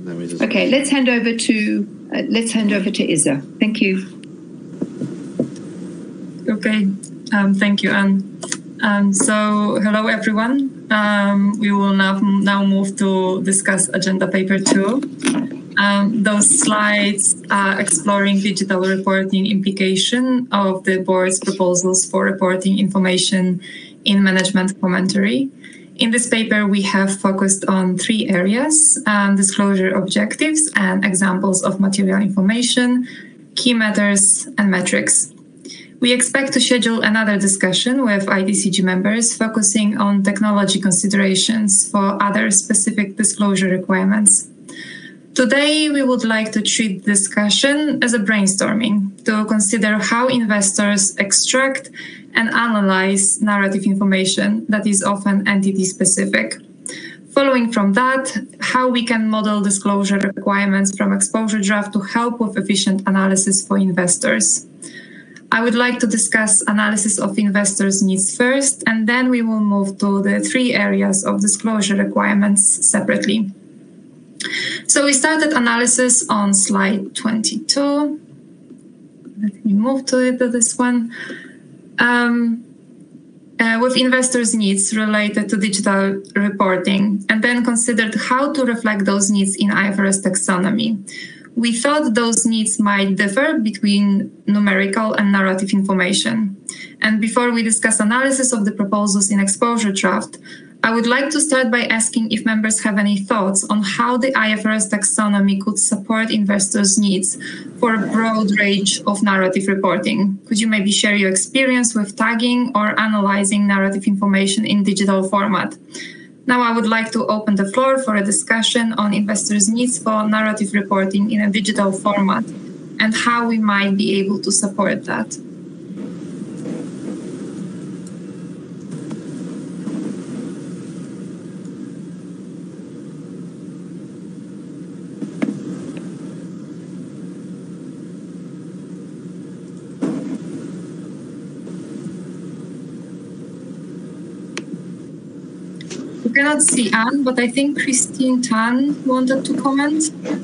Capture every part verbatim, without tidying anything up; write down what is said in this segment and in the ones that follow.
Okay, let's hand over to uh, let's hand over to Isa. Thank you. Okay, um, thank you, Anne. Um, so, hello everyone. Um, we will now now move to discuss agenda paper two. Um, those slides are exploring digital reporting implication of the board's proposals for reporting information in management commentary. In this paper, we have focused on three areas: um, disclosure objectives and examples of material information, key matters, and metrics. We expect to schedule another discussion with I D C G members focusing on technology considerations for other specific disclosure requirements. Today, we would like to treat the discussion as a brainstorming to consider how investors extract and analyze narrative information that is often entity-specific. Following from that, how we can model disclosure requirements from exposure draft to help with efficient analysis for investors. I would like to discuss analysis of investors' needs first, and then we will move to the three areas of disclosure requirements separately. So we started analysis on slide twenty-two. Let me move to it, to this one. Um, uh, with investors' needs related to digital reporting, and then considered how to reflect those needs in I F R S taxonomy. We thought those needs might differ between numerical and narrative information. And before we discuss analysis of the proposals in exposure draft, I would like to start by asking if members have any thoughts on how the I F R S taxonomy could support investors' needs for a broad range of narrative reporting. Could you maybe share your experience with tagging or analyzing narrative information in digital format? Now I would like to open the floor for a discussion on investors' needs for narrative reporting in a digital format and how we might be able to support that. I cannot see Anne, but I think Christine Tan wanted to comment.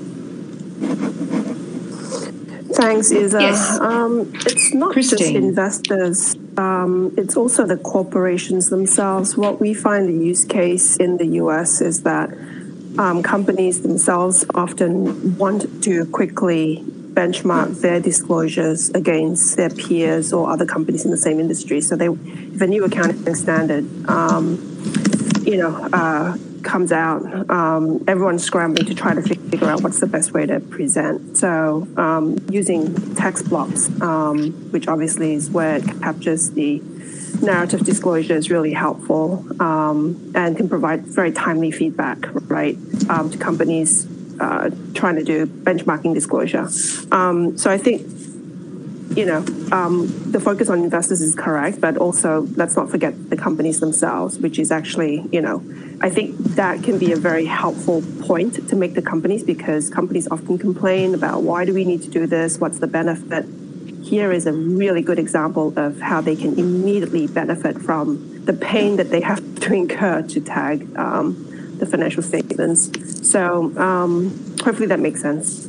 Thanks, Isa. Yes. Um, it's not Christine. just investors, um, it's also the corporations themselves. What we find the use case in the U S is that um, companies themselves often want to quickly benchmark their disclosures against their peers or other companies in the same industry. So they, if a new accounting standard um, you know, uh, comes out, um, everyone's scrambling to try to figure out what's the best way to present. So um, using text blocks, um, which obviously is where it captures the narrative disclosure, is really helpful um, and can provide very timely feedback, right, um, to companies uh, trying to do benchmarking disclosure. Um, so I think, you know, um, the focus on investors is correct, but also let's not forget the companies themselves, which is actually, you know, I think that can be a very helpful point to make the companies, because companies often complain about why do we need to do this? What's the benefit? Here is a really good example of how they can immediately benefit from the pain that they have to incur to tag um, the financial statements. So um, hopefully that makes sense.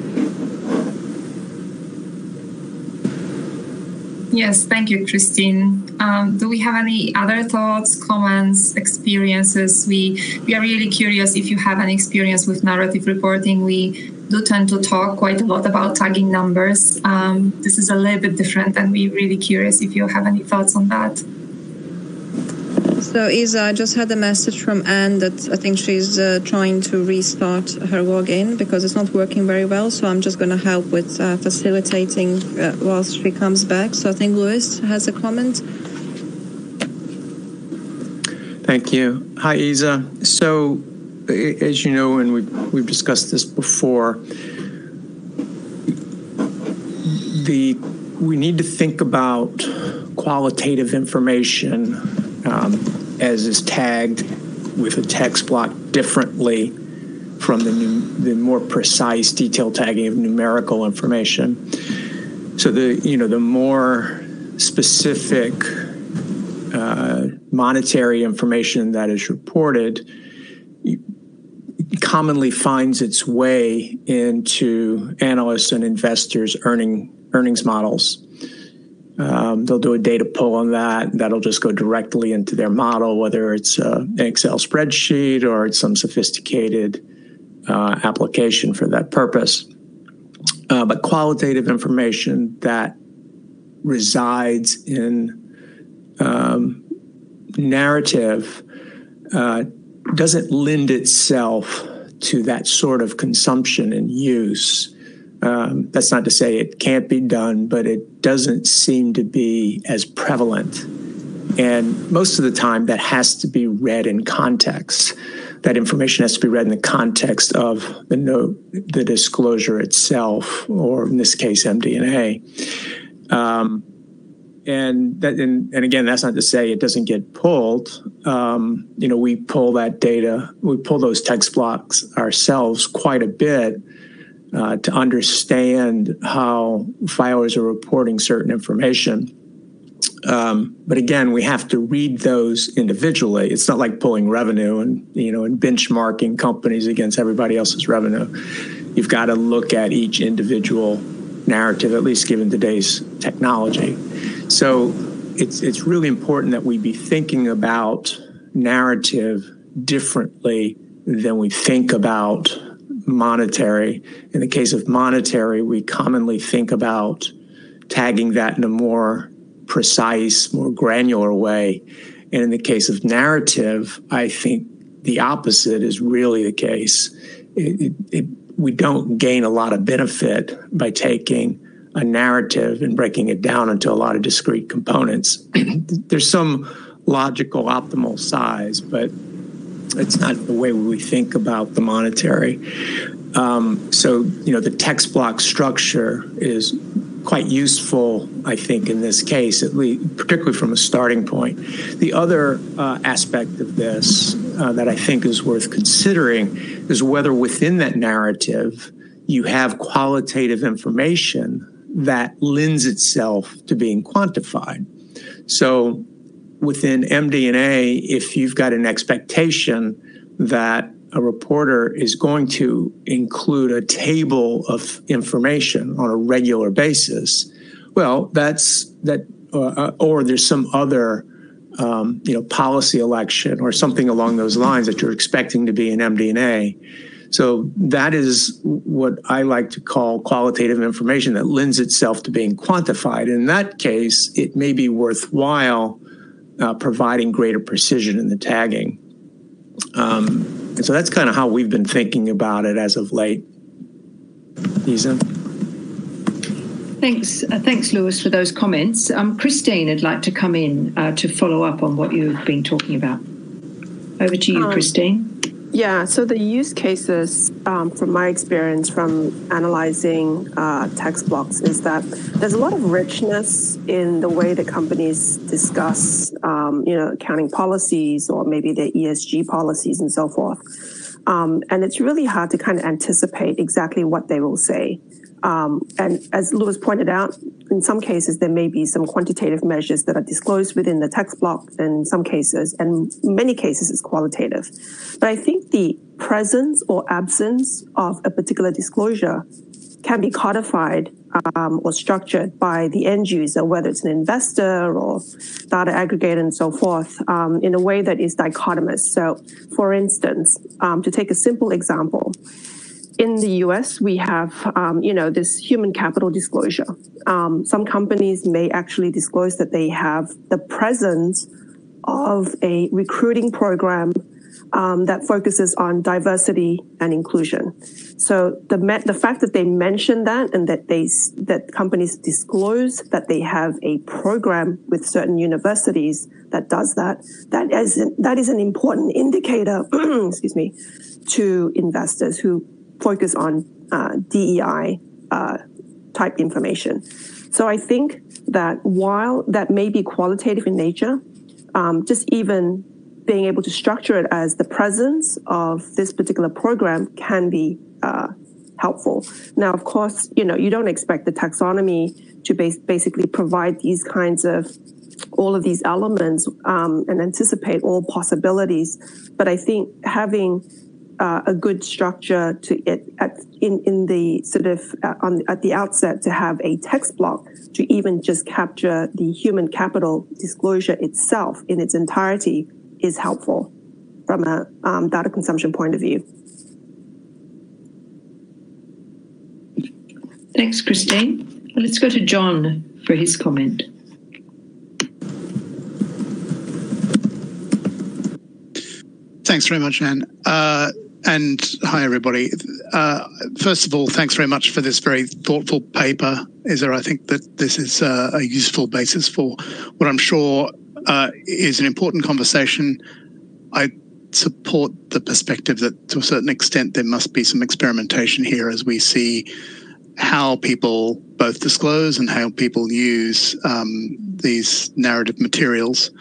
Yes, thank you, Christine. Um, do we have any other thoughts, comments, experiences? We we are really curious if you have any experience with narrative reporting. We do tend to talk quite a lot about tagging numbers. Um, this is a little bit different, and we're really curious if you have any thoughts on that. So, Isa, I just had a message from Anne that I think she's uh, trying to restart her login because it's not working very well. So I'm just going to help with uh, facilitating uh, whilst she comes back. So I think Louis has a comment. Thank you. Hi, Isa. So, as you know, and we've, we've discussed this before, the we need to think about qualitative information Um, as is tagged with a text block differently from the, new, the more precise detailed tagging of numerical information. So the you know the more specific uh, monetary information that is reported commonly finds its way into analysts and investors' earning earnings models. Um, they'll do a data pull on that. That'll just go directly into their model, whether it's uh, an Excel spreadsheet or it's some sophisticated uh, application for that purpose. Uh, but qualitative information that resides in um, narrative uh, doesn't lend itself to that sort of consumption and use. Um, that's not to say it can't be done, but it doesn't seem to be as prevalent. And most of the time that has to be read in context. That information has to be read in the context of the note, the disclosure itself, or in this case, M D and A. Um, and, that, and, and again, that's not to say it doesn't get pulled. Um, you know, we pull that data, we pull those text blocks ourselves quite a bit. Uh, to understand how filers are reporting certain information. Um, but again, we have to read those individually. It's not like pulling revenue and, you know, and benchmarking companies against everybody else's revenue. You've got to look at each individual narrative, at least given today's technology. So it's, it's really important that we be thinking about narrative differently than we think about monetary. In the case of monetary, we commonly think about tagging that in a more precise, more granular way. And in the case of narrative, I think the opposite is really the case. It, it, it, we don't gain a lot of benefit by taking a narrative and breaking it down into a lot of discrete components. There's some logical optimal size, but it's not the way we think about the monetary. Um, so, you know, the text block structure is quite useful, I think, in this case, at least, particularly from a starting point. The other uh, aspect of this uh, that I think is worth considering is whether within that narrative you have qualitative information that lends itself to being quantified. So within M D and A, if you've got an expectation that a reporter is going to include a table of information on a regular basis, well, that's that, uh, or there's some other, um, you know, policy election or something along those lines that you're expecting to be in M D and A. So that is what I like to call qualitative information that lends itself to being quantified. In that case, it may be worthwhile Uh, providing greater precision in the tagging. Um, and so that's kind of how we've been thinking about it as of late. Isa? Thanks, uh, thanks, Lewis, for those comments. Um, Christine, I'd like to come in uh, to follow up on what you've been talking about. Over to you, um, Christine. Yeah, so the use cases, um, from my experience from analyzing uh, text blocks, is that there's a lot of richness in the way that companies discuss, um, you know, accounting policies or maybe their E S G policies and so forth. Um, and it's really hard to kind of anticipate exactly what they will say. Um, and as Lewis pointed out, in some cases, there may be some quantitative measures that are disclosed within the text block, and in some cases, and many cases, it's qualitative. But I think the presence or absence of a particular disclosure can be codified um, or structured by the end user, whether it's an investor or data aggregator and so forth, um, in a way that is dichotomous. So, for instance, um, to take a simple example, in the U S, we have, um, you know, this human capital disclosure. Um, some companies may actually disclose that they have the presence of a recruiting program um, that focuses on diversity and inclusion. So the the fact that they mention that and that they that companies disclose that they have a program with certain universities that does that, that is that is an important indicator, excuse me, to investors who focus on uh, D E I uh, type information. So I think that while that may be qualitative in nature, um, just even being able to structure it as the presence of this particular program can be uh, helpful. Now, of course, you know, you don't expect the taxonomy to base, basically provide these kinds of all of these elements um, and anticipate all possibilities. But I think having uh, a good structure to it at, in in the sort of uh, on at the outset to have a text block to even just capture the human capital disclosure itself in its entirety is helpful from a um, data consumption point of view. Thanks, Christine. Well, let's go to John for his comment. Thanks very much, Anne. Uh, and hi, everybody. Uh, first of all, thanks very much for this very thoughtful paper, Isa. I think that this is uh, a useful basis for what I'm sure uh, is an important conversation. I support the perspective that to a certain extent there must be some experimentation here as we see how people both disclose and how people use um, these narrative materials.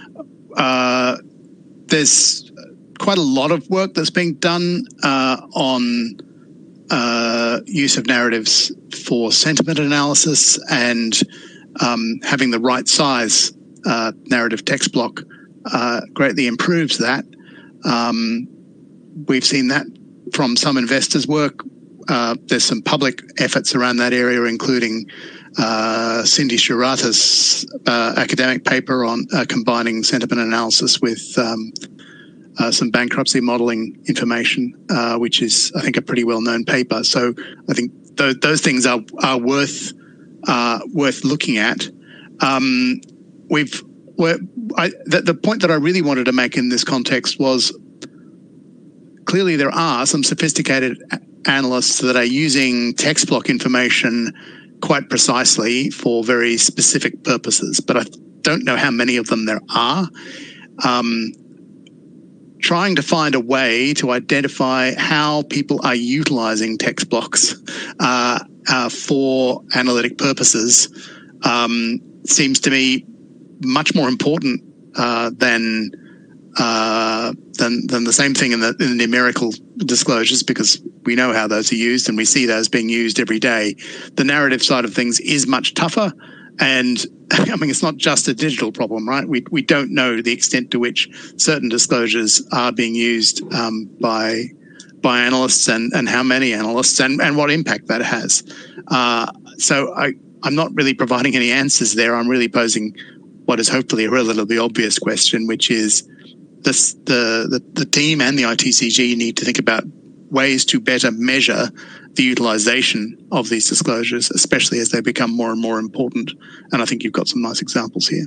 Uh, there's quite a lot of work that's being done uh, on uh, use of narratives for sentiment analysis, and um, having the right size uh, narrative text block uh, greatly improves that. Um, we've seen that from some investors' work. Uh, there's some public efforts around that area, including uh, Cindy Shirata's uh, academic paper on uh, combining sentiment analysis with um, uh, some bankruptcy modeling information, uh, which is, I think, a pretty well-known paper. So I think th those things are, are worth uh, worth looking at. Um, we've we're, I, the, the point that I really wanted to make in this context was clearly there are some sophisticated analysts that are using text block information quite precisely for very specific purposes, but I don't know how many of them there are. Um, trying to find a way to identify how people are utilizing text blocks uh, uh, for analytic purposes um, seems to me much more important uh, than uh, than than the same thing in the, in the numerical disclosures, because we know how those are used and we see those being used every day. The narrative side of things is much tougher, and I mean, it's not just a digital problem, right? We we don't know the extent to which certain disclosures are being used um, by by analysts, and and how many analysts, and and what impact that has. Uh, so I I'm not really providing any answers there. I'm really posing what is hopefully a relatively obvious question, which is this, the, the, the team and the I T C G need to think about ways to better measure the utilization of these disclosures, especially as they become more and more important. And I think you've got some nice examples here.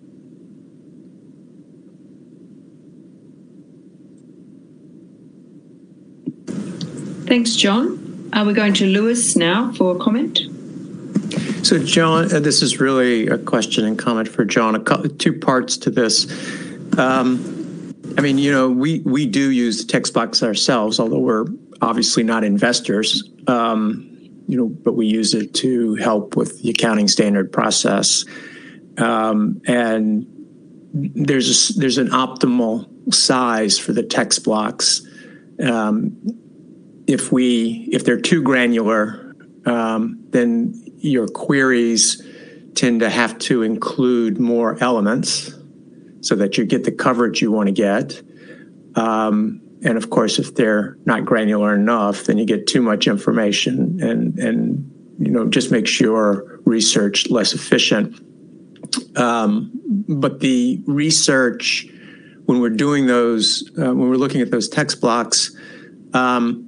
Thanks, John. Uh, we're going to Lewis now for a comment. So, John, uh, this is really a question and comment for John. A couple, two parts to this. Um, I mean, you know, we, we do use text blocks ourselves, although we're obviously not investors, um, you know, but we use it to help with the accounting standard process. Um, and there's a, there's an optimal size for the text blocks. Um, if we if they're too granular, um, then your queries tend to have to include more elements so that you get the coverage you want to get. Um, and of course, if they're not granular enough, then you get too much information, and, and you know, just makes your research less efficient. Um, but the research, when we're doing those, uh, when we're looking at those text blocks, um,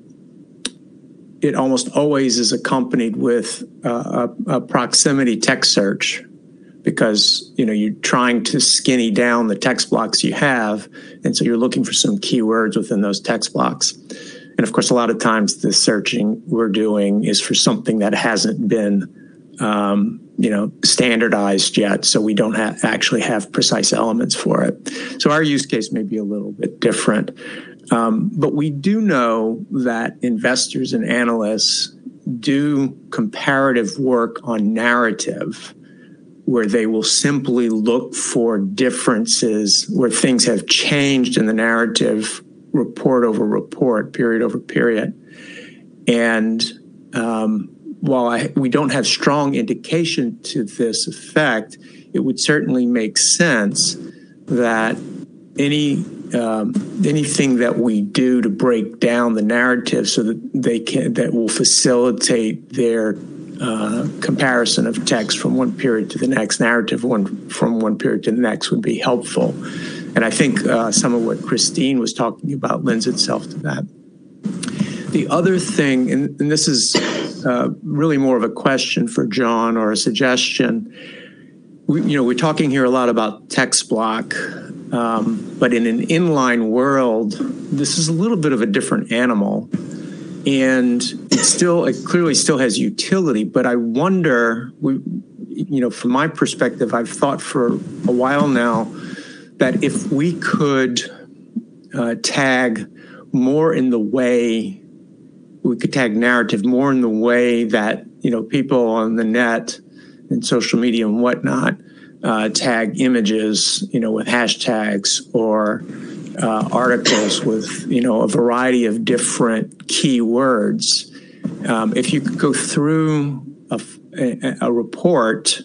it almost always is accompanied with uh, a, a proximity text search, because you know you're trying to skinny down the text blocks you have, and so you're looking for some keywords within those text blocks. And of course, a lot of times the searching we're doing is for something that hasn't been um, you know standardized yet, so we don't have, actually have precise elements for it. So our use case may be a little bit different. Um, but we do know that investors and analysts do comparative work on narrative, where they will simply look for differences where things have changed in the narrative, report over report, period over period. And um, while I, we don't have strong indication to this effect, it would certainly make sense that any um, anything that we do to break down the narrative so that they can that will facilitate their uh, comparison of text from one period to the next, narrative one from one period to the next would be helpful. And I think uh, some of what Christine was talking about lends itself to that. The other thing, and, and this is uh, really more of a question for John or a suggestion. We, you know, we're talking here a lot about text block, um, but in an inline world, this is a little bit of a different animal, and it still, it clearly still has utility. But I wonder, we, you know, from my perspective, I've thought for a while now that if we could uh, tag more in the way we could tag narrative more in the way that, you know, people on the net and social media and whatnot uh, tag images, you know, with hashtags or uh, articles with, you know, a variety of different keywords. Um, if you could go through a, a, a report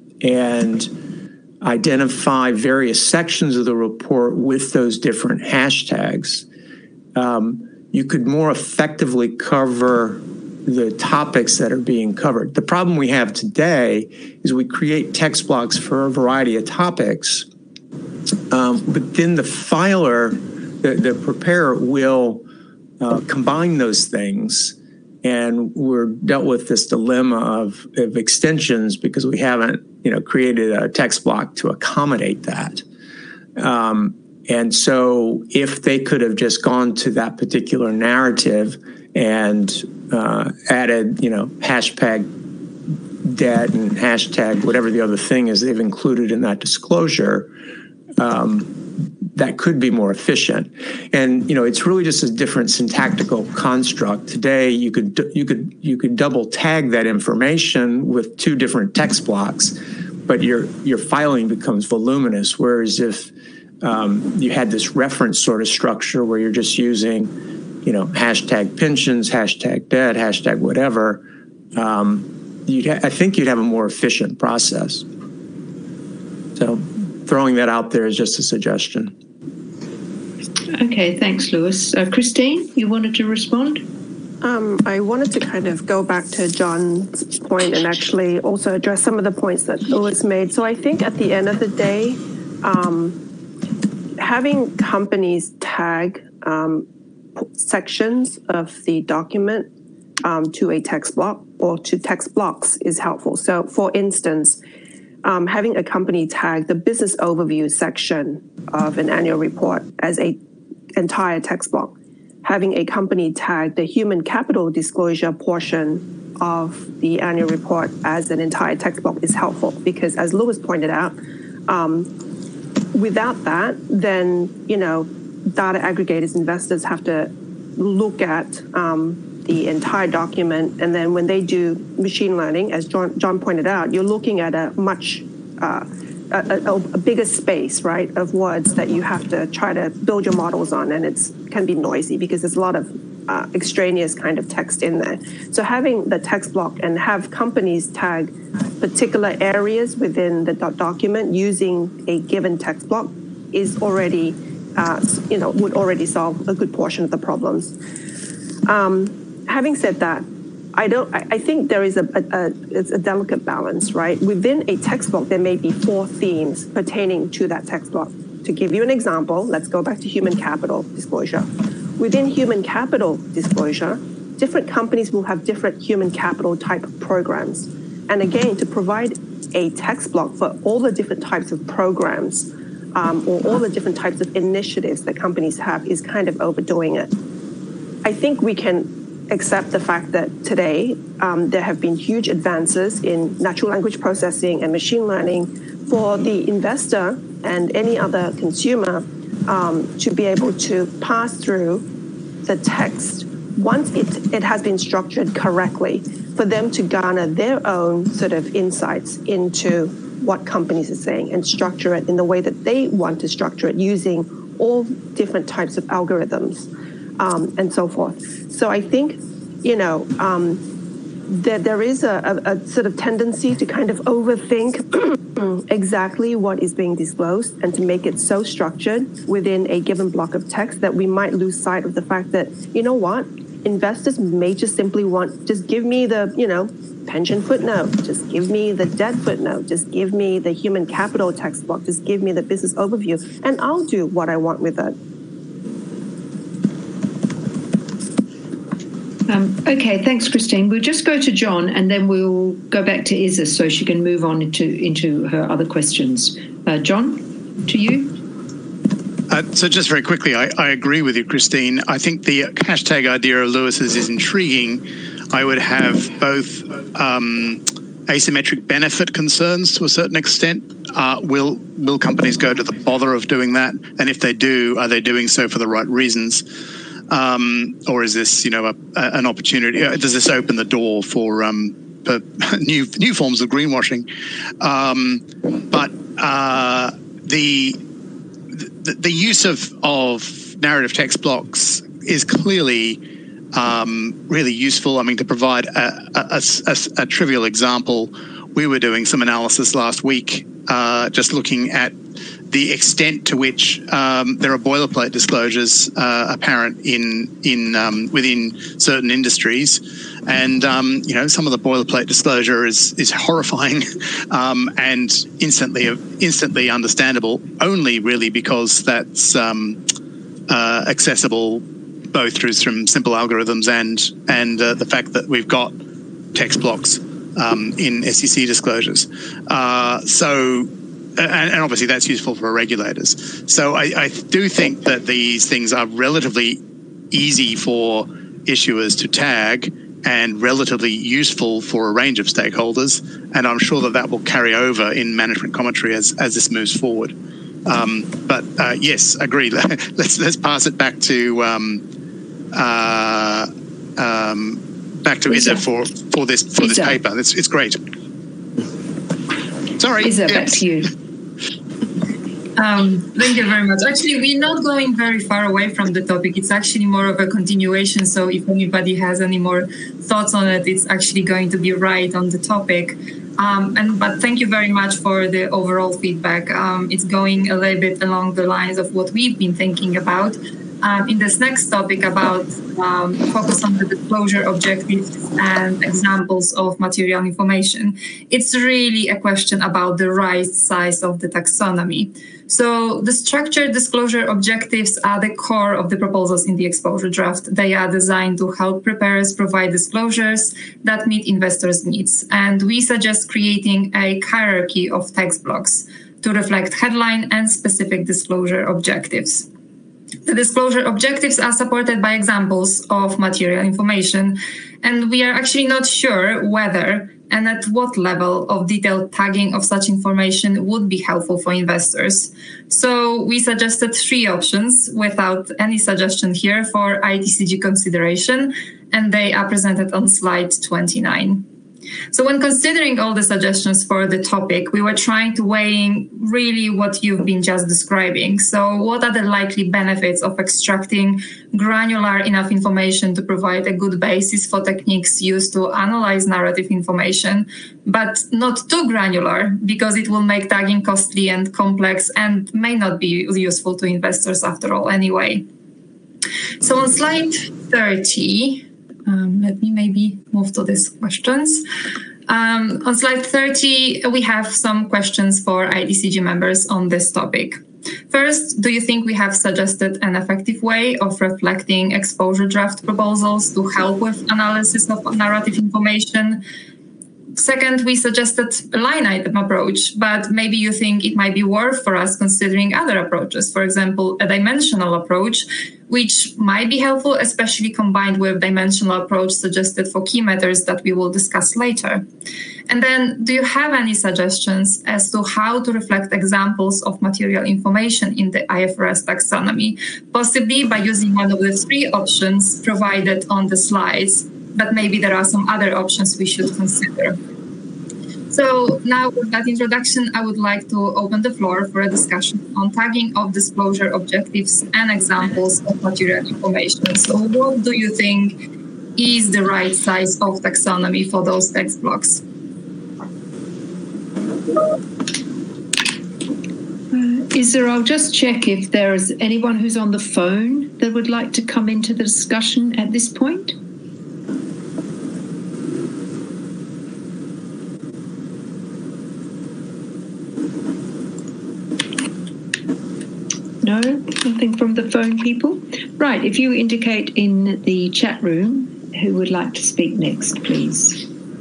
and identify various sections of the report with those different hashtags, um, you could more effectively cover the topics that are being covered. The problem we have today is we create text blocks for a variety of topics, um, but then the filer, the, the preparer will uh, combine those things, and we're dealt with this dilemma of, of extensions because we haven't, you know, created a text block to accommodate that. Um, And so if they could have just gone to that particular narrative and uh, added, you know, hashtag debt and hashtag whatever the other thing is they've included in that disclosure, um, that could be more efficient. And, you know, it's really just a different syntactical construct. Today, you could you could you could double tag that information with two different text blocks, but your your filing becomes voluminous. Whereas if Um, you had this reference sort of structure where you're just using, you know, hashtag pensions, hashtag debt, hashtag whatever. Um, you'd I think you'd have a more efficient process. So throwing that out there is just a suggestion. Okay, thanks, Lewis. Uh, Christine, you wanted to respond? Um, I wanted to kind of go back to John's point and actually also address some of the points that Lewis made. So I think at the end of the day, um, having companies tag um, sections of the document um, to a text block or to text blocks is helpful. So for instance, um, having a company tag the business overview section of an annual report as a entire text block, having a company tag the human capital disclosure portion of the annual report as an entire text block is helpful because, as Lewis pointed out, um, without that, then, you know, data aggregators, investors have to look at um, the entire document. And then when they do machine learning, as John, John pointed out, you're looking at a much, uh, a, a, a bigger space, right, of words that you have to try to build your models on. And it's can be noisy because there's a lot of uh, extraneous kind of text in there. So having the text block and have companies tag particular areas within the document using a given text block is already, uh, you know, would already solve a good portion of the problems. Um, having said that, I don't. I, I think there is a, a, a, it's a delicate balance, right? Within a text block, there may be four themes pertaining to that text block. To give you an example, let's go back to human capital disclosure. Within human capital disclosure, different companies will have different human capital type programs. And again, to provide a text block for all the different types of programs um, or all the different types of initiatives that companies have is kind of overdoing it. I think we can accept the fact that today um, there have been huge advances in natural language processing and machine learning for the investor and any other consumer um, to be able to pass through the text once it, it has been structured correctly, for them to garner their own sort of insights into what companies are saying and structure it in the way that they want to structure it using all different types of algorithms um, and so forth. So I think, you know, um, that there is a, a, a sort of tendency to kind of overthink exactly what is being disclosed and to make it so structured within a given block of text that we might lose sight of the fact that, you know what, investors may just simply want, just give me the, you know, pension footnote, just give me the debt footnote, just give me the human capital text block, just give me the business overview, and I'll do what I want with it. Um, okay, thanks, Christine. We'll just go to John and then we'll go back to Isis so she can move on into, into her other questions. Uh, John, to you. Uh, so just very quickly, I, I agree with you, Christine. I think the hashtag idea of Lewis's is intriguing. I would have both um, asymmetric benefit concerns to a certain extent. Uh, will will companies go to the bother of doing that? And if they do, are they doing so for the right reasons? Um, or is this, you know, a, a, an opportunity? Does this open the door for, um, for new new forms of greenwashing? Um, but uh, the, the the use of of narrative text blocks is clearly um, really useful. I mean, to provide a, a, a, a trivial example, we were doing some analysis last week, uh, just looking at the extent to which um, there are boilerplate disclosures uh, apparent in in um, within certain industries, and um, you know, some of the boilerplate disclosure is is horrifying um, and instantly instantly understandable, only really because that's um, uh, accessible both through some simple algorithms and and uh, the fact that we've got text blocks um, in S E C disclosures. Uh, so. And, and obviously that's useful for regulators. So I, I do think that these things are relatively easy for issuers to tag and relatively useful for a range of stakeholders. And I'm sure that that will carry over in management commentary as, as this moves forward. Um, but uh, yes, agreed. let's let's pass it back to um, uh, um, back to Isa for for this for this paper. It's it's great. Sorry, Isa, yes. back to you. Um, thank you very much. Actually, we're not going very far away from the topic. It's actually more of a continuation. So if anybody has any more thoughts on it, it's actually going to be right on the topic. Um, and but thank you very much for the overall feedback. Um, it's going a little bit along the lines of what we've been thinking about. Um, in this next topic about um, focus on the disclosure objectives and examples of material information, it's really a question about the right size of the taxonomy. So the structured disclosure objectives are the core of the proposals in the exposure draft. They are designed to help preparers provide disclosures that meet investors' needs. And we suggest creating a hierarchy of text blocks to reflect headline and specific disclosure objectives. The disclosure objectives are supported by examples of material information, and we are actually not sure whether and at what level of detailed tagging of such information would be helpful for investors. So we suggested three options without any suggestion here for I T C G consideration, and they are presented on slide twenty-nine. So when considering all the suggestions for the topic, we were trying to weigh in really what you've been just describing. So what are the likely benefits of extracting granular enough information to provide a good basis for techniques used to analyze narrative information, but not too granular because it will make tagging costly and complex and may not be useful to investors after all anyway. So on slide thirty, Um, let me maybe move to these questions. Um, on slide thirty, we have some questions for I T C G members on this topic. First, do you think we have suggested an effective way of reflecting exposure draft proposals to help with analysis of narrative information? Second, we suggested a line item approach, but maybe you think it might be worth for us considering other approaches, for example, a dimensional approach, which might be helpful, especially combined with dimensional approach suggested for key matters that we will discuss later. And then, do you have any suggestions as to how to reflect examples of material information in the I F R S taxonomy, possibly by using one of the three options provided on the slides, but maybe there are some other options we should consider. So now with that introduction, I would like to open the floor for a discussion on tagging of disclosure objectives and examples of material information. So what do you think is the right size of taxonomy for those text blocks? Is there, I'll just check if there is anyone who's on the phone that would like to come into the discussion at this point. No, nothing from the phone people. Right, if you indicate in the chat room who would like to speak next, please.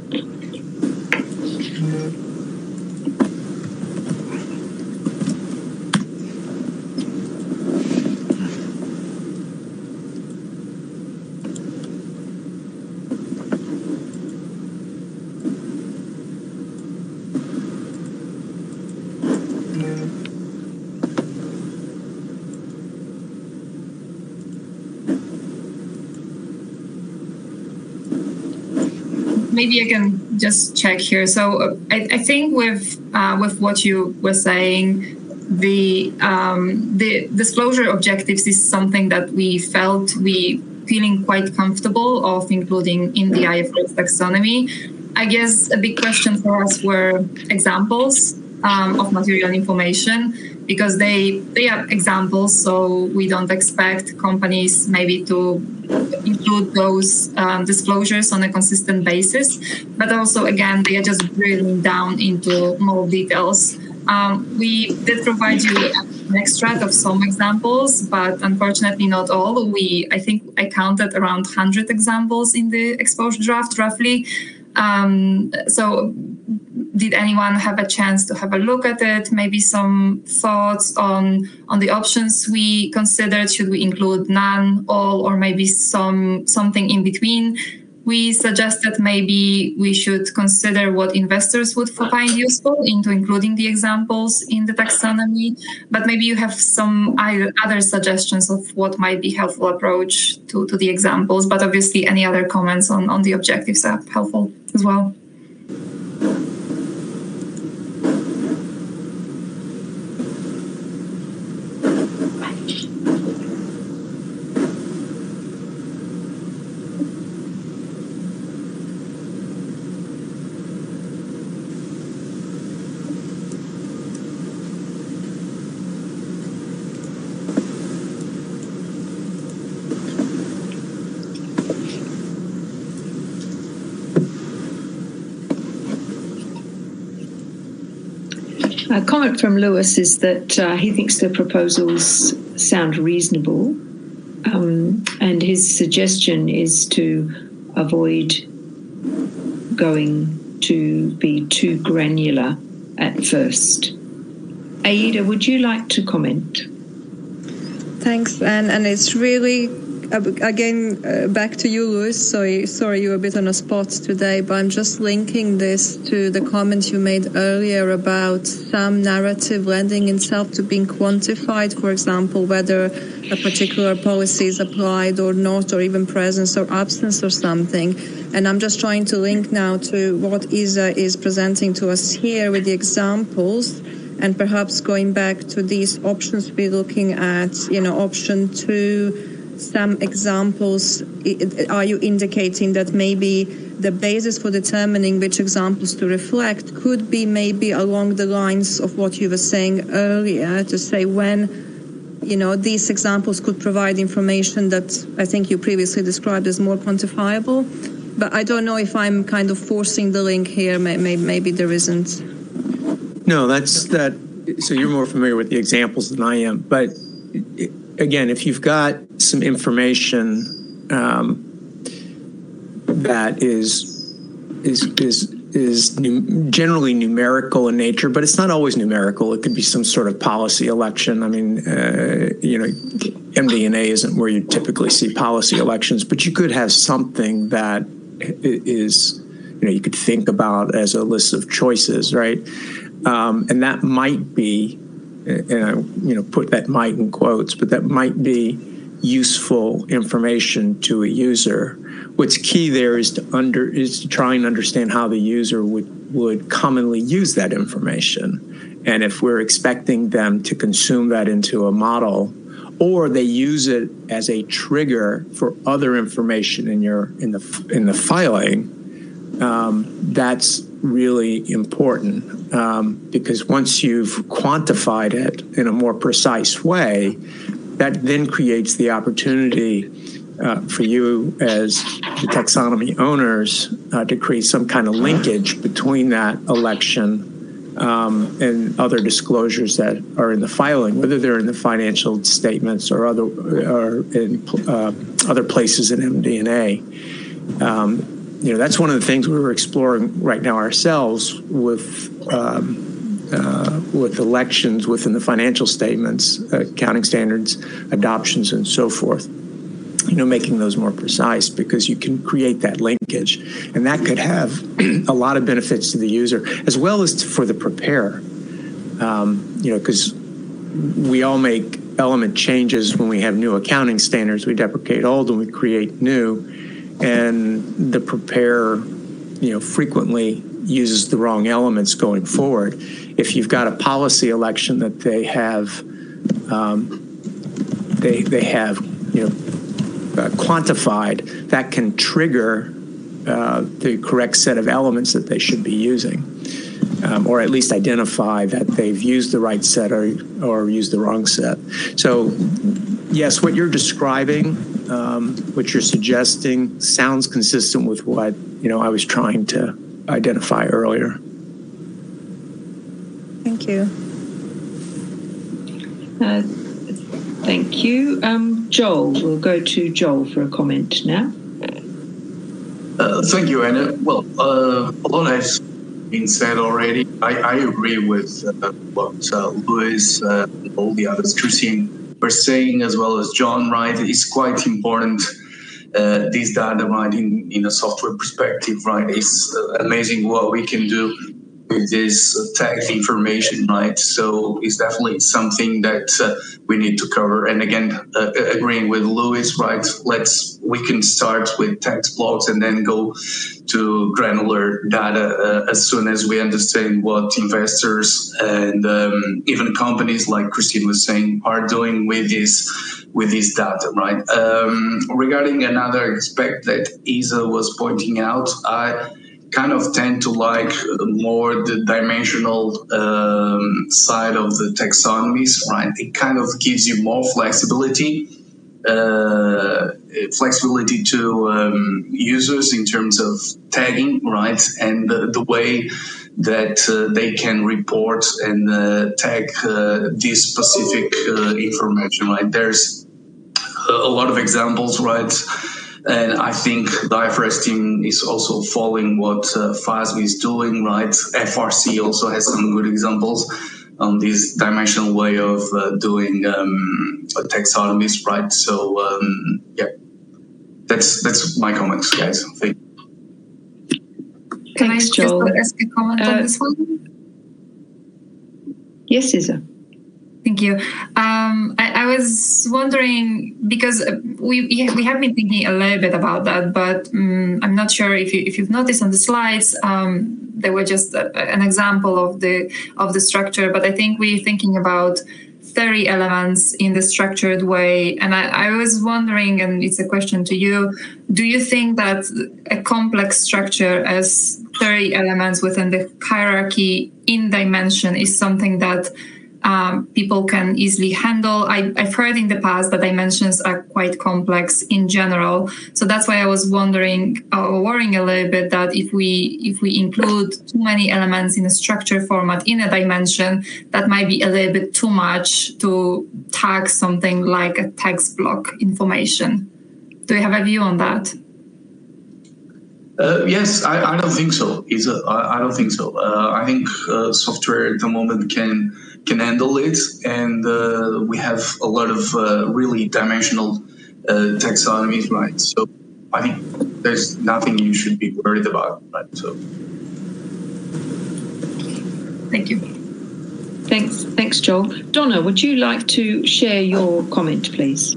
Maybe I can just check here. So uh, I, I think with uh, with what you were saying, the um, the disclosure objectives is something that we felt we feeling quite comfortable of including in the I F R S taxonomy. I guess a big question for us were examples um, of material information, because they they are examples, so we don't expect companies maybe to include those um, disclosures on a consistent basis, but also, again, they are just drilling down into more details. Um, we did provide you an extract of some examples, but unfortunately not all. We, I think I counted around one hundred examples in the exposure draft, roughly. Um, so did anyone have a chance to have a look at it? Maybe some thoughts on, on the options we considered? Should we include none, all, or maybe some something in between? We suggested maybe we should consider what investors would find useful into including the examples in the taxonomy, but maybe you have some other suggestions of what might be helpful approach to, to the examples, but obviously any other comments on, on the objectives are helpful as well. A comment from Lewis is that uh, he thinks the proposals sound reasonable, um, and his suggestion is to avoid going to be too granular at first. Aida, would you like to comment? Thanks, Anne, and it's really again, uh, back to you, Lewis. Sorry, sorry, you're a bit on a spot today, but I'm just linking this to the comment you made earlier about some narrative lending itself to being quantified, for example, whether a particular policy is applied or not, or even presence or absence or something. And I'm just trying to link now to what Isa is presenting to us here with the examples, and perhaps going back to these options we're looking at, you know, option two, some examples. Are you indicating that maybe the basis for determining which examples to reflect could be maybe along the lines of what you were saying earlier, to say when, you know, these examples could provide information that I think you previously described as more quantifiable? But I don't know if I'm kind of forcing the link here. Maybe, maybe there isn't. No, that's that. So you're more familiar with the examples than I am. But again, if you've got some information um, that is is is is num- generally numerical in nature, but it's not always numerical. It could be some sort of policy election. I mean, uh, you know, M D N A isn't where you typically see policy elections, but you could have something that is, you know, you could think about as a list of choices, right? Um, and that might be, and I, you know, put that might in quotes, but that might be useful information to a user. What's key there is to under is to try and understand how the user would would commonly use that information, and if we're expecting them to consume that into a model, or they use it as a trigger for other information in your in the in the filing. um, that's really important um, because once you've quantified it in a more precise way, that then creates the opportunity uh, for you as the taxonomy owners uh, to create some kind of linkage between that election um, and other disclosures that are in the filing, whether they're in the financial statements or other or in uh, other places in M D and A. Um, you know, that's one of the things we're exploring right now ourselves with um, uh, with elections within the financial statements, uh, accounting standards, adoptions, and so forth. You know, making those more precise because you can create that linkage, and that could have a lot of benefits to the user as well as to, for the preparer. Um, you know, because we all make element changes when we have new accounting standards. We deprecate old and we create new, and the preparer, you know, frequently uses the wrong elements going forward. If you've got a policy election that they have, um, they they have, you know. Uh, quantified, that can trigger uh, the correct set of elements that they should be using, um, or at least identify that they've used the right set or, or used the wrong set. So, yes, what you're describing, um, what you're suggesting, sounds consistent with what you know I was trying to identify earlier. Thank you. Uh, Thank you. Um, Joel, we'll go to Joel for a comment now. Uh, thank you, Anna. Well, uh, a lot has been said already. I, I agree with uh, what uh, Louis uh, and all the others, Christine, were saying, as well as John, right? It's quite important, uh, this data, right, in, in a software perspective, right? It's uh, amazing what we can do with this uh, tagged information, right? So it's definitely something that uh, we need to cover. And again, uh, agreeing with Louis, right? Let's we can start with text blocks and then go to granular data uh, as soon as we understand what investors and um, even companies, like Christine was saying, are doing with this with this data, right? Um, regarding another aspect that Isa was pointing out, I kind of tend to like more the dimensional um, side of the taxonomies, right? It kind of gives you more flexibility, uh, flexibility to um, users in terms of tagging, right? And the, the way that uh, they can report and uh, tag uh, this specific uh, information, right? There's a lot of examples, right? And I think the I F R S team is also following what uh, F A S B is doing, right? F R C also has some good examples on this dimensional way of uh, doing um, taxonomies, right? So, um, yeah, that's that's my comments, guys. Thank you. Can Thanks, I Joel. just ask a comment uh, on this one? Yes, Isa. Thank you. Um, I, I was wondering, because we we have been thinking a little bit about that, but um, I'm not sure if you if you've noticed on the slides, um, they were just a, an example of the of the structure. But I think we're thinking about thirty elements in the structured way, and I, I was wondering, and it's a question to you: do you think that a complex structure as thirty elements within the hierarchy in dimension is something that Um, people can easily handle? I, I've heard in the past that dimensions are quite complex in general, so that's why I was wondering or worrying a little bit that if we if we include too many elements in a structure format in a dimension, that might be a little bit too much to tag something like a text block information. Do you have a view on that? Uh, yes, I, I don't think so. Is I, I don't think so. Uh, I think uh, software at the moment can can handle it, and uh, we have a lot of uh, really dimensional uh, taxonomies, right? So I think there's nothing you should be worried about, right? So thank you. Thanks, thanks, Joel. Donna, would you like to share your comment, please?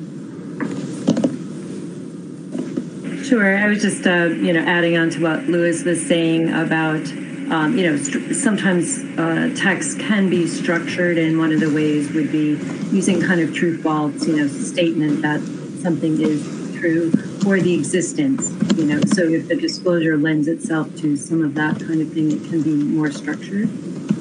Sure. I was just, uh, you know, adding on to what Louis was saying about, um, you know, st- sometimes uh, text can be structured, and one of the ways would be using kind of true false, you know, statement that something is through or the existence, you know, so if the disclosure lends itself to some of that kind of thing, it can be more structured.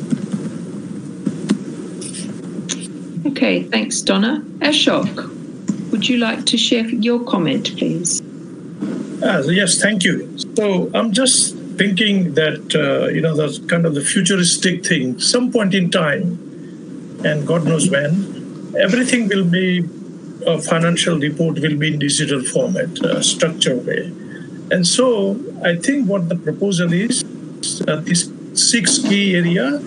Okay, thanks, Donna. Ashok, would you like to share your comment, please? Uh, yes, thank you. So I'm just thinking that, uh, you know, that's kind of the futuristic thing, some point in time, and God knows when, everything will be, a financial report will be in digital format, uh, structured way. And so I think what the proposal is, uh, this six key area,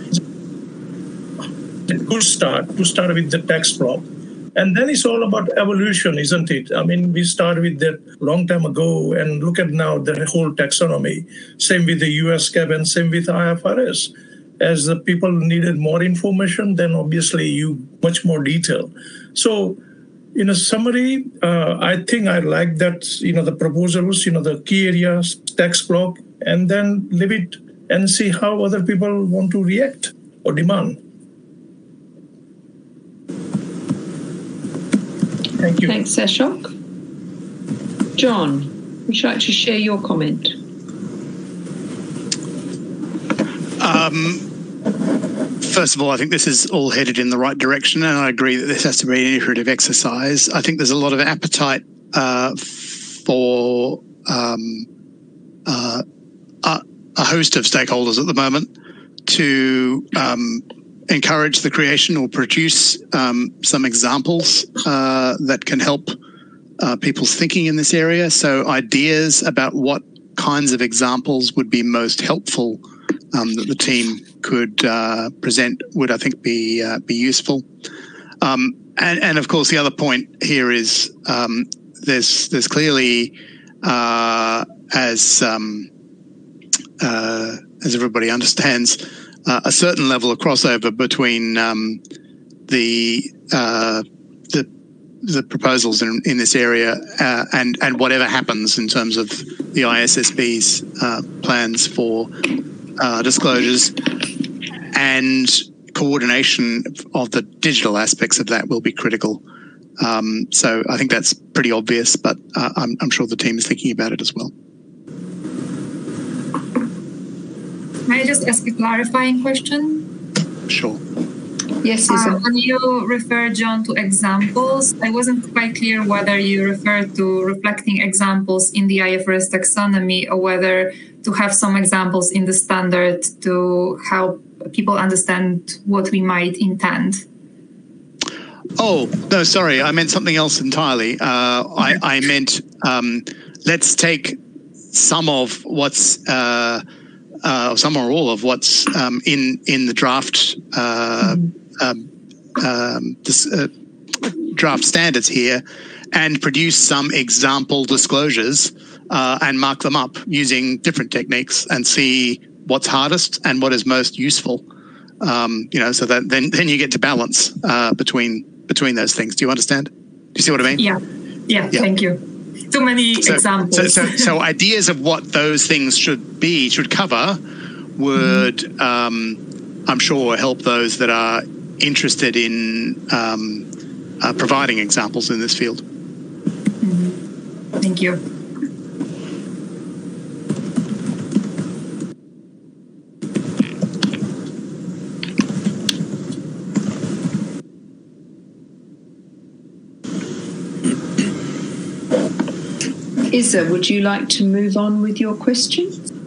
a good start to start with the tax block. And then it's all about evolution, isn't it? I mean, we started with that long time ago and look at now the whole taxonomy. Same with the U S GAAP and same with I F R S. As the people needed more information, then obviously you much more detail. So in a summary, uh, I think I like that, you know, the proposals, you know, the key areas, tax block, and then leave it and see how other people want to react or demand. Thank you. Thanks, Ashok. John, would you like to share your comment? Um, first of all, I think this is all headed in the right direction, and I agree that this has to be an iterative exercise. I think there's a lot of appetite uh, for um, uh, a, a host of stakeholders at the moment to um, encourage the creation or produce um, some examples uh, that can help uh, people's thinking in this area. So ideas about what kinds of examples would be most helpful um, that the team could uh, present would, I think, be uh, be useful. Um, and, and of course, the other point here is um, there's there's clearly uh, as um, uh, as everybody understands, Uh, a certain level of crossover between um, the, uh, the the proposals in, in this area uh, and and whatever happens in terms of the I S S B's uh, plans for uh, disclosures, and coordination of the digital aspects of that will be critical. Um, so I think that's pretty obvious, but uh, I'm, I'm sure the team is thinking about it as well. May I just ask a clarifying question? Sure. Yes, uh, when you refer, John, to examples, I wasn't quite clear whether you refer to reflecting examples in the I F R S taxonomy or whether to have some examples in the standard to help people understand what we might intend. Oh, no, sorry. I meant something else entirely. Uh, I, I meant um, let's take some of what's... Uh, Uh, some or all of what's um, in in the draft uh, um, um, this, uh, draft standards here, and produce some example disclosures uh, and mark them up using different techniques and see what's hardest and what is most useful. Um, you know, so that then then you get to balance uh, between between those things. Do you understand? Do you see what I mean? Yeah. Yeah. yeah. Thank you. Too many so, examples. So, so, so ideas of what those things should be, should cover, would, mm-hmm. um, I'm sure, help those that are interested in um, uh, providing examples in this field. Mm-hmm. Thank you. Isa, would you like to move on with your question?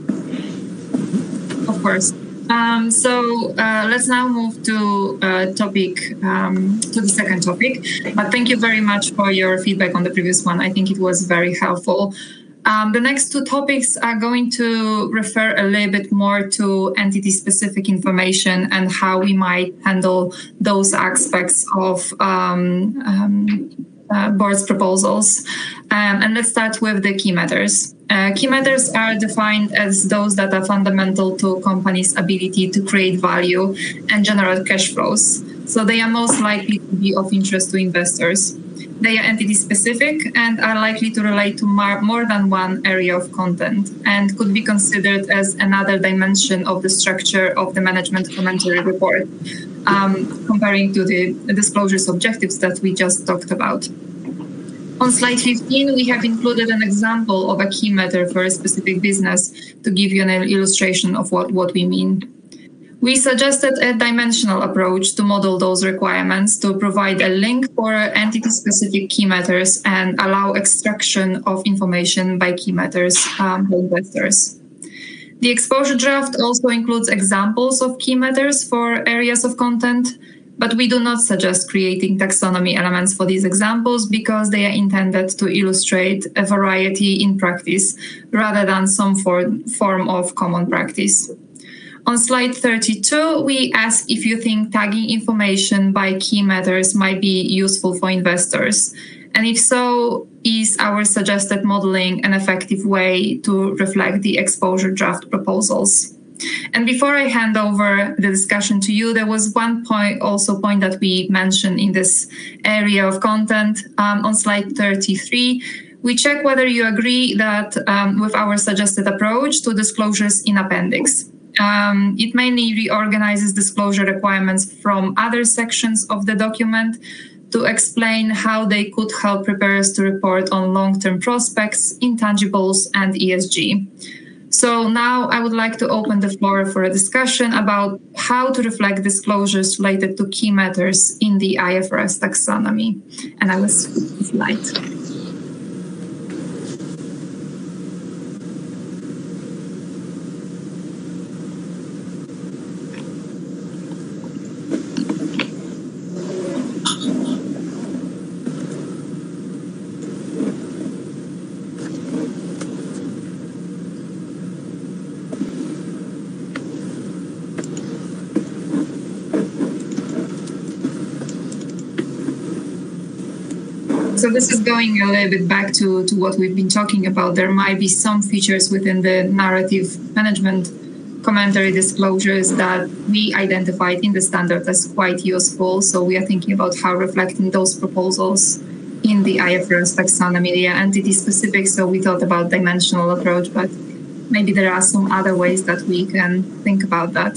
Of course. Um, so uh, let's now move to uh, topic um, to the second topic. But thank you very much for your feedback on the previous one. I think it was very helpful. Um, the next two topics are going to refer a little bit more to entity-specific information and how we might handle those aspects of um, um, Uh, board's proposals. Um, and let's start with the key matters. Uh, key matters are defined as those that are fundamental to a company's ability to create value and generate cash flows. So they are most likely to be of interest to investors. They are entity-specific and are likely to relate to more than one area of content and could be considered as another dimension of the structure of the management commentary report, um, comparing to the disclosures objectives that we just talked about. On slide fifteen, we have included an example of a key matter for a specific business to give you an illustration of what, what we mean. We suggested a dimensional approach to model those requirements to provide a link for entity-specific key matters and allow extraction of information by key matters um, for investors. The exposure draft also includes examples of key matters for areas of content, but we do not suggest creating taxonomy elements for these examples because they are intended to illustrate a variety in practice rather than some for, form of common practice. On slide thirty-two, we ask if you think tagging information by key matters might be useful for investors. And if so, is our suggested modeling an effective way to reflect the exposure draft proposals? And before I hand over the discussion to you, there was one point, also point that we mentioned in this area of content um, on slide thirty-three. We check whether you agree that um, with our suggested approach to disclosures in appendix. Um, it mainly reorganizes disclosure requirements from other sections of the document to explain how they could help preparers to report on long-term prospects, intangibles, and E S G. So now I would like to open the floor for a discussion about how to reflect disclosures related to key matters in the I F R S taxonomy. And I will switch the slide. So this is going a little bit back to, to what we've been talking about. There might be some features within the narrative management commentary disclosures that we identified in the standard as quite useful. So we are thinking about how reflecting those proposals in the I F R S taxonomy. They are entity specific, so we thought about dimensional approach, but maybe there are some other ways that we can think about that.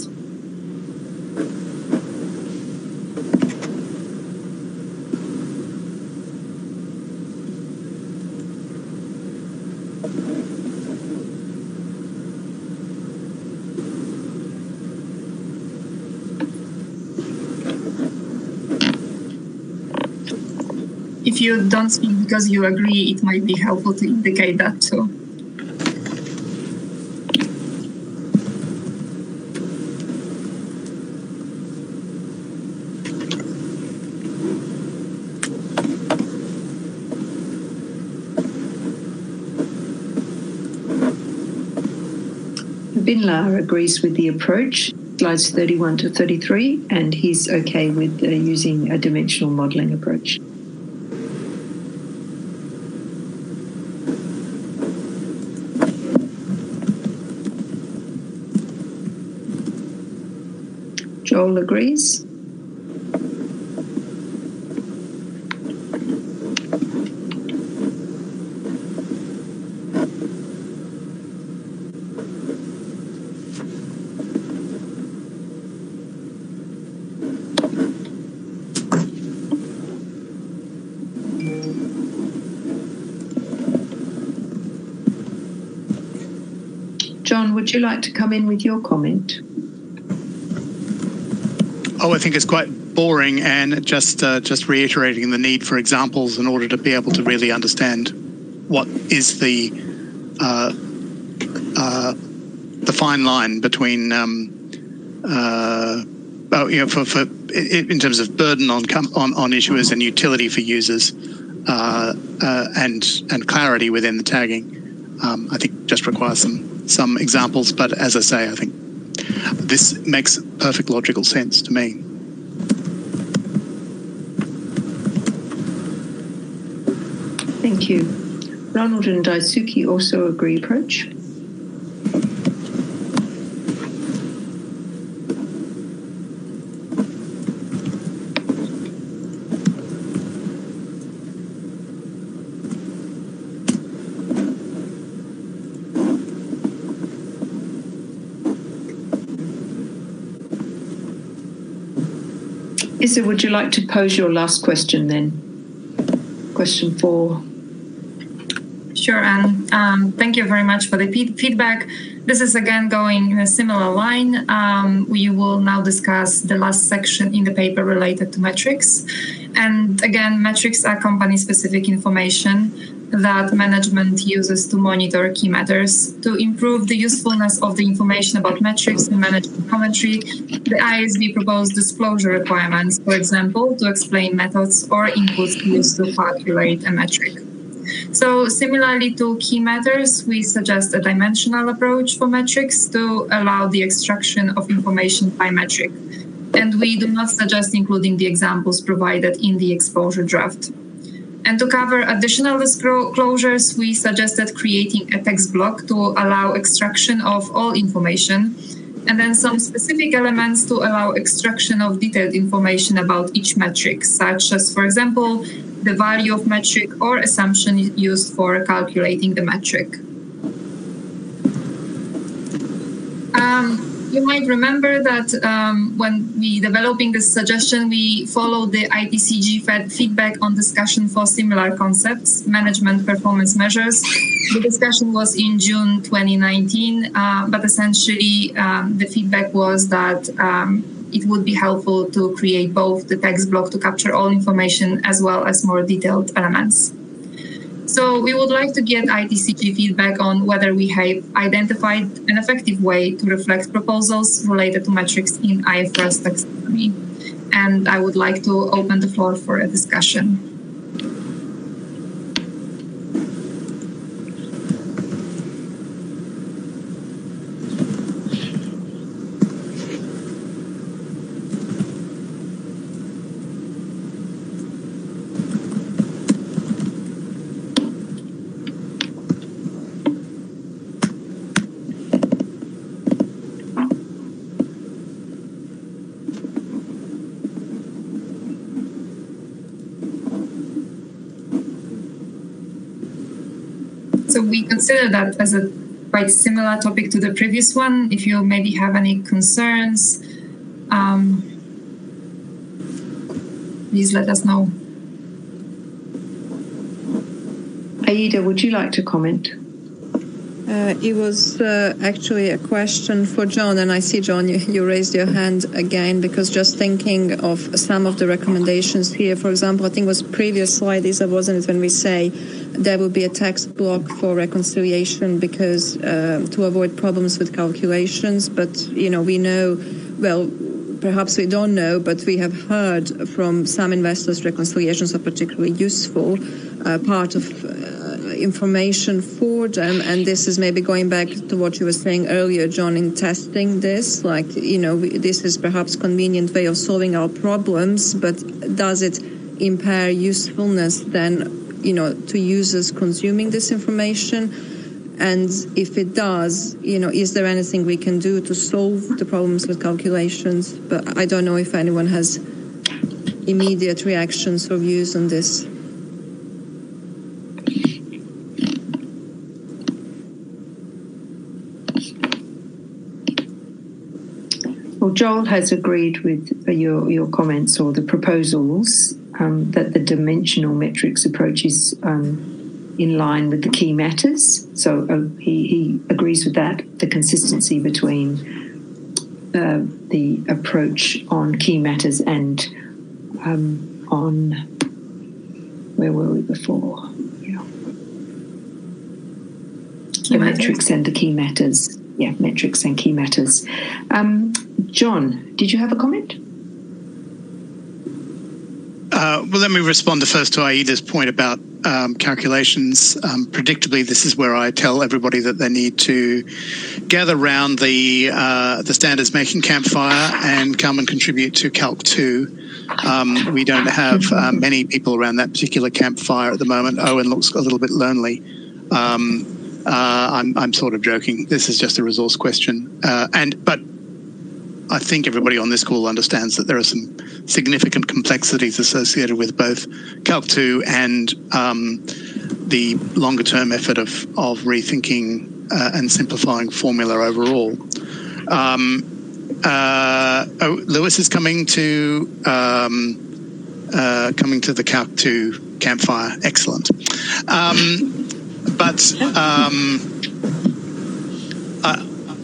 If you don't speak because you agree, it might be helpful to indicate that too. Binla agrees with the approach, slides thirty-one to thirty-three, and he's okay with uh, using a dimensional modelling approach. Joel agrees. John, would you like to come in with your comment? Oh, I think it's quite boring, and just uh, just reiterating the need for examples in order to be able to really understand what is the uh, uh, the fine line between um, uh, oh, you know, for, for in terms of burden on on, on issuers and utility for users, uh, uh, and and clarity within the tagging. Um, I think just requires some some examples, but as I say, I think this makes perfect logical sense to me. Thank you. Ronald and Daisuke also agree approach. Issa, would you like to pose your last question then? question four. Sure, and um, thank you very much for the feedback. This is again going in a similar line. Um, we will now discuss the last section in the paper related to metrics. And again, metrics are company-specific information that management uses to monitor key matters. To improve the usefulness of the information about metrics in management commentary, the I A S B proposed disclosure requirements, for example, to explain methods or inputs used to calculate a metric. So similarly to key matters, we suggest a dimensional approach for metrics to allow the extraction of information by metric. And we do not suggest including the examples provided in the exposure draft. And to cover additional disclosures, we suggested creating a text block to allow extraction of all information, and then some specific elements to allow extraction of detailed information about each metric, such as, for example, the value of metric or assumption used for calculating the metric. Um, you might remember that um, when we developing this suggestion, we followed the I T C G feedback on discussion for similar concepts, management performance measures. The discussion was in June twenty nineteen, uh, but essentially um, the feedback was that um, it would be helpful to create both the text block to capture all information as well as more detailed elements. So we would like to get I T C G feedback on whether we have identified an effective way to reflect proposals related to metrics in I F R S taxonomy. And I would like to open the floor for a discussion. So we consider that as a quite similar topic to the previous one. If you maybe have any concerns, um, please let us know. Aida, would you like to comment? Uh, it was uh, actually a question for John, and I see, John, you, you raised your hand again, because just thinking of some of the recommendations here, for example, I think it was previous slide, Isa, wasn't it, when we say there will be a text block for reconciliation because uh, to avoid problems with calculations, but, you know, we know, well, perhaps we don't know, but we have heard from some investors reconciliations are particularly useful, uh, part of uh, information for them. And this is maybe going back to what you were saying earlier, John, in testing this, like, you know, this is perhaps a convenient way of solving our problems, but does it impair usefulness then, you know, to users consuming this information? And if it does, you know, is there anything we can do to solve the problems with calculations? But I don't know if anyone has immediate reactions or views on this. Well, Joel has agreed with your, your comments or the proposals um, that the dimensional metrics approach is um, in line with the key matters. So uh, he, he agrees with that, the consistency between uh, the approach on key matters and um, on, where were we before? Yeah. The metrics and the key matters. Yeah, metrics and key matters. Um, John, did you have a comment? Uh, well, let me respond first to Aida's point about um, calculations. Um, predictably, this is where I tell everybody that they need to gather round the uh, the standards making campfire and come and contribute to Calc two. Um, we don't have uh, many people around that particular campfire at the moment. Owen looks a little bit lonely. Um, uh, I'm, I'm sort of joking. This is just a resource question. Uh, and but I think everybody on this call understands that there are some significant complexities associated with both Calc two and um, the longer-term effort of, of rethinking uh, and simplifying formula overall. Um, uh, oh, Lewis is coming to um, uh, coming to the Calc two campfire. Excellent. Um, but um, uh,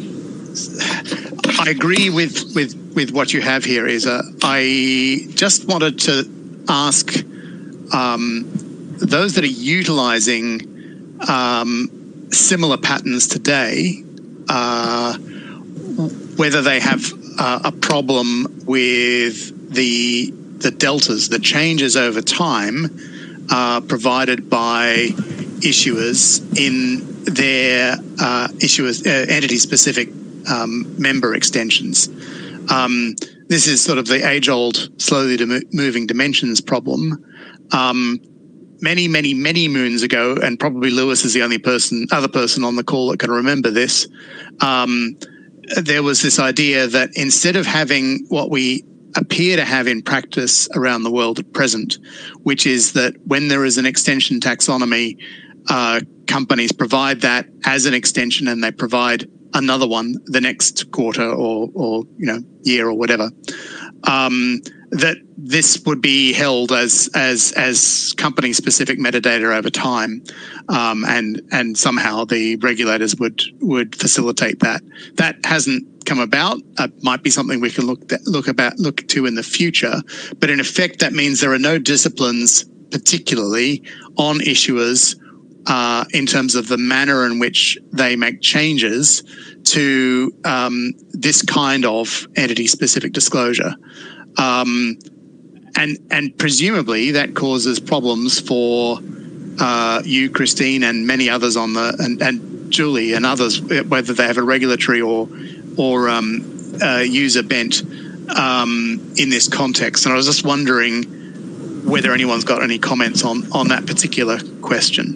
I agree with, with, with what you have here, Isa. I just wanted to ask um, those that are utilising um, similar patterns today, uh, whether they have uh, a problem with the the deltas, the changes over time uh, provided by issuers in their uh, issuers uh, entity-specific um, member extensions. Um, this is sort of the age-old, slowly dem- moving dimensions problem. Um, many, many, many moons ago, and probably Lewis is the only person, other person on the call that can remember this, um, there was this idea that instead of having what we appear to have in practice around the world at present, which is that when there is an extension taxonomy, uh, companies provide that as an extension and they provide another one the next quarter or, or you know, year or whatever, um, that this would be held as as as company-specific metadata over time, um, and and somehow the regulators would would facilitate that. That hasn't come about. It might be something we can look that, look about look to in the future. But in effect, that means there are no disciplines, particularly on issuers, uh, in terms of the manner in which they make changes to um, this kind of entity-specific disclosure. Um, and and presumably that causes problems for uh, you, Christine, and many others on the and, and Julie and others, whether they have a regulatory or or um, uh, user bent um, in this context. And I was just wondering whether anyone's got any comments on on that particular question.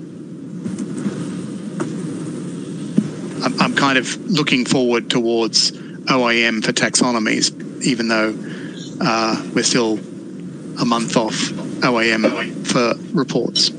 I'm, I'm kind of looking forward towards O I M for taxonomies, even though Uh, we're still a month off O I M for reports.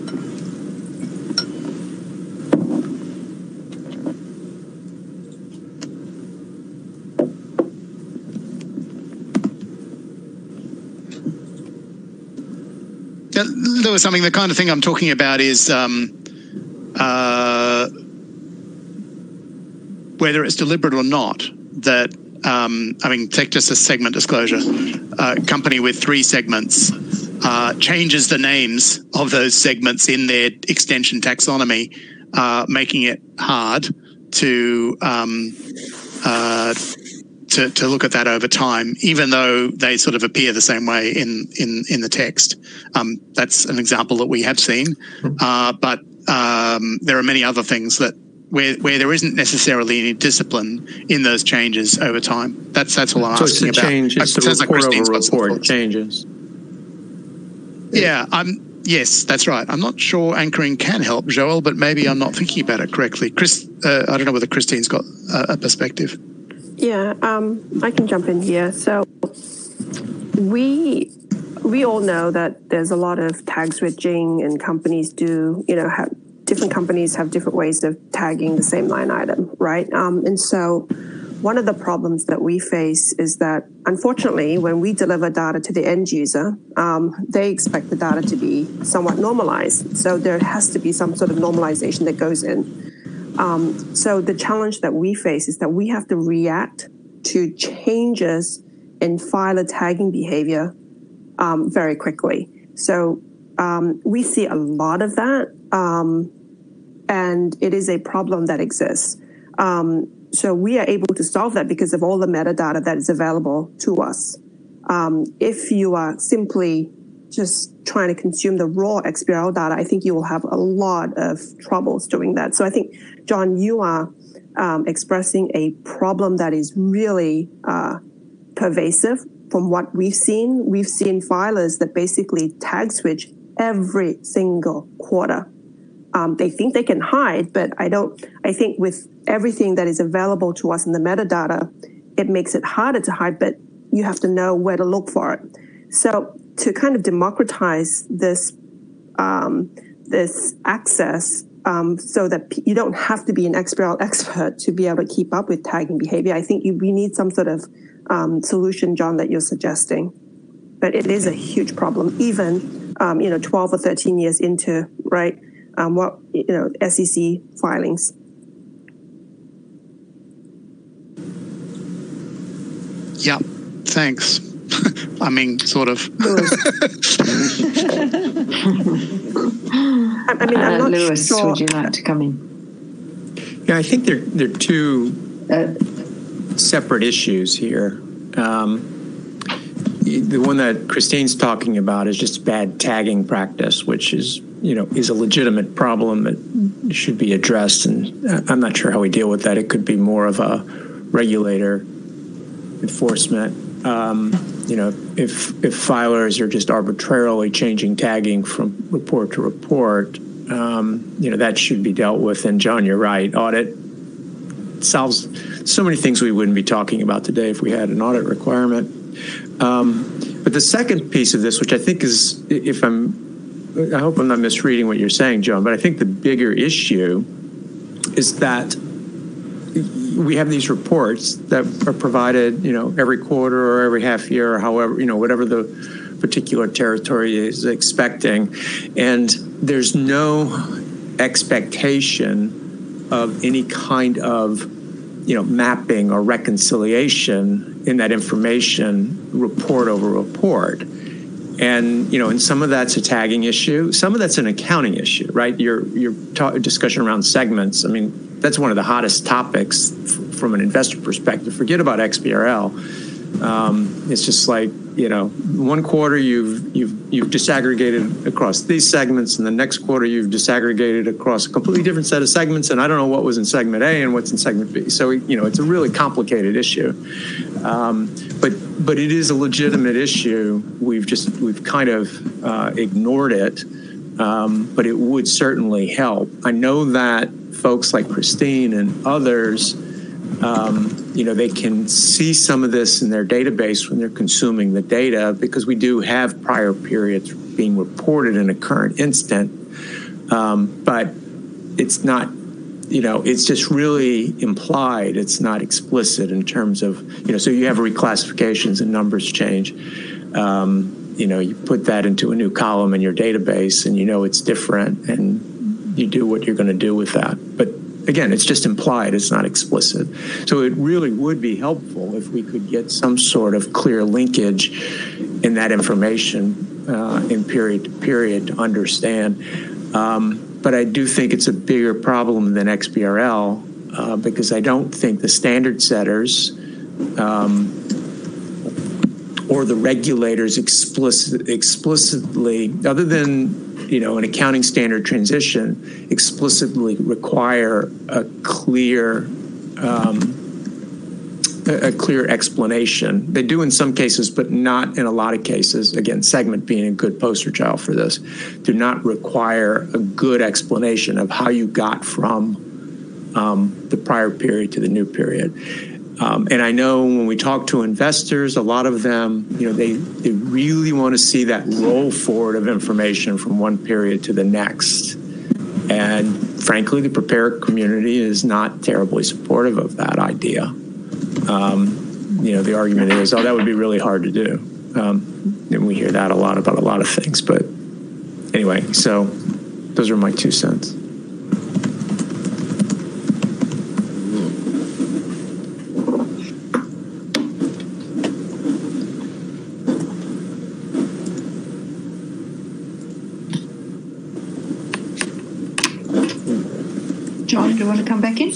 There was something, the kind of thing I'm talking about is um, uh, whether it's deliberate or not, that Um, I mean, take just a segment disclosure. A uh, company with three segments uh, changes the names of those segments in their extension taxonomy, uh, making it hard to, um, uh, to to look at that over time, even though they sort of appear the same way in in in the text. Um, that's an example that we have seen, uh, but um, there are many other things that. Where, where there isn't necessarily any discipline in those changes over time. That's that's all I'm so asking it's the about. Change, it's it the report like over report changes. Yeah, I'm. Yes, that's right. I'm not sure anchoring can help, Joel, but maybe I'm not thinking about it correctly. Chris, uh, I don't know whether Christine's got a, a perspective. Yeah, um, I can jump in here. So we we all know that there's a lot of tag switching, and companies do, you know, have. Different companies have different ways of tagging the same line item, right? Um, and so one of the problems that we face is that, unfortunately, when we deliver data to the end user, um, they expect the data to be somewhat normalized. So there has to be some sort of normalization that goes in. Um, so the challenge that we face is that we have to react to changes in filer tagging behavior um, very quickly. So um, we see a lot of that. Um, And it is a problem that exists. Um, so we are able to solve that because of all the metadata that is available to us. Um, if you are simply just trying to consume the raw X B R L data, I think you will have a lot of troubles doing that. So I think, John, you are um, expressing a problem that is really uh, pervasive from what we've seen. We've seen filers that basically tag switch every single quarter. Um, they think they can hide, but I don't, I think with everything that is available to us in the metadata, it makes it harder to hide, but you have to know where to look for it. So to kind of democratize this, um, this access, um, so that you don't have to be an X B R L expert to be able to keep up with tagging behavior, I think you, we need some sort of um, solution, John, that you're suggesting. But it is a huge problem, even um, you know, twelve or thirteen years into, right, um, what, you know, S E C filings. Yeah, thanks. I mean, sort of. I, I mean, I'm Uh, not Lewis, sure. would you like to come in? Yeah, I think they're they're two uh, separate issues here. Um, the one that Christine's talking about is just bad tagging practice, which is you know is a legitimate problem that should be addressed. And I'm not sure how we deal with that. It could be more of a regulator enforcement. Um, you know, if if filers are just arbitrarily changing tagging from report to report, um, you know, that should be dealt with. And John, you're right. Audit solves so many things we wouldn't be talking about today if we had an audit requirement. Um, but the second piece of this, which I think is, if I'm, I hope I'm not misreading what you're saying, John, but I think the bigger issue is that we have these reports that are provided, you know, every quarter or every half year or however, you know, whatever the particular territory is expecting. And there's no expectation of any kind of, you know, mapping or reconciliation in that information report over report. And, you know, and some of that's a tagging issue. Some of that's an accounting issue, right? Your, your ta- discussion around segments. I mean, that's one of the hottest topics f- from an investor perspective. Forget about X B R L. Um, it's just like, you know, one quarter you've you've you've disaggregated across these segments, and the next quarter you've disaggregated across a completely different set of segments, and I don't know what was in segment A and what's in segment B. So, you know, it's a really complicated issue. Um, but but it is a legitimate issue. We've just we've kind of uh, ignored it. Um, but it would certainly help. I know that folks like Christine and others, um, you know, they can see some of this in their database when they're consuming the data, because we do have prior periods being reported in a current instant. Um, but it's not, you know, it's just really implied. It's not explicit in terms of, you know, so you have reclassifications and numbers change. Um, you know, you put that into a new column in your database and you know it's different and you do what you're going to do with that. But again, it's just implied, it's not explicit. So it really would be helpful if we could get some sort of clear linkage in that information uh, in period to period to understand. Um, but I do think it's a bigger problem than X B R L uh, because I don't think the standard setters um, or the regulators explicit, explicitly, other than, you know, an accounting standard transition, explicitly require a clear, um, a, a clear explanation. They do in some cases, but not in a lot of cases. Again, segment being a good poster child for this, do not require a good explanation of how you got from um, the prior period to the new period. Um, and I know when we talk to investors, a lot of them, you know, they, they really want to see that roll forward of information from one period to the next. And frankly, the preparer community is not terribly supportive of that idea. Um, you know, the argument is, oh, that would be really hard to do. Um, and we hear that a lot about a lot of things. But anyway, so those are my two cents. John, do you want to come back in?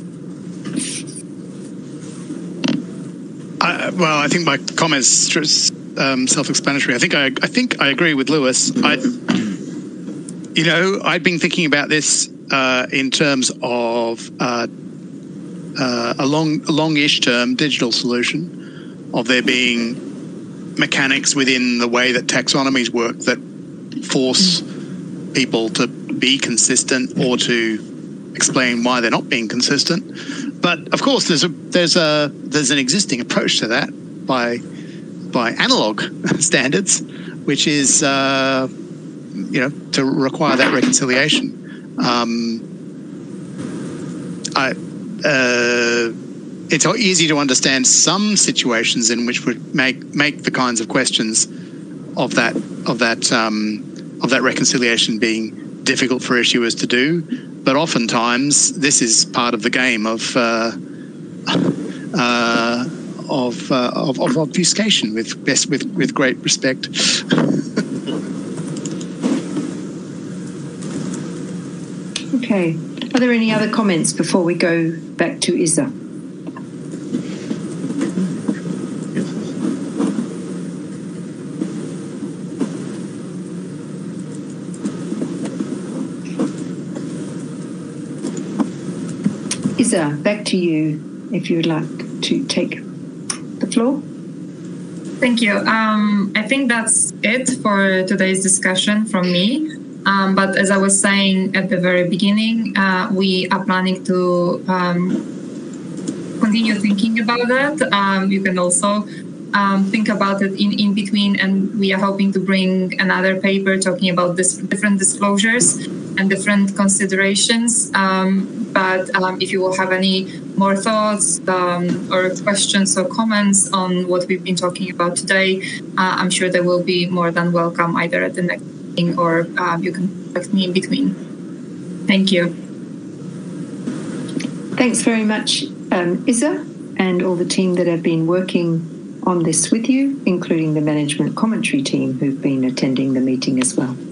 I, well, I think my comments um, self-explanatory. I think I, I think I agree with Lewis. I, you know, I've been thinking about this uh, in terms of uh, uh, a long, a long-ish term digital solution, of there being mechanics within the way that taxonomies work that force people to be consistent or to explain why they're not being consistent. But of course, there's a there's a there's an existing approach to that by by analog standards, which is uh, you know to require that reconciliation. Um, I, uh, it's easy to understand some situations in which would make make the kinds of questions of that of that um, of that reconciliation being difficult for issuers to do, but oftentimes this is part of the game of uh, uh, of, uh, of of obfuscation. With best with with great respect. Okay. Are there any other comments before we go back to Isa? Isa, back to you if you would like to take the floor. Thank you. Um, I think that's it for today's discussion from me. Um, but as I was saying at the very beginning, uh, we are planning to um, continue thinking about that. Um, you can also um, think about it in, in between, and we are hoping to bring another paper talking about this different disclosures and different considerations. Um, but um, if you will have any more thoughts um, or questions or comments on what we've been talking about today, uh, I'm sure they will be more than welcome either at the next meeting or um, you can contact me in between. Thank you. Thanks very much, um, Isa, and all the team that have been working on this with you, including the management commentary team who've been attending the meeting as well.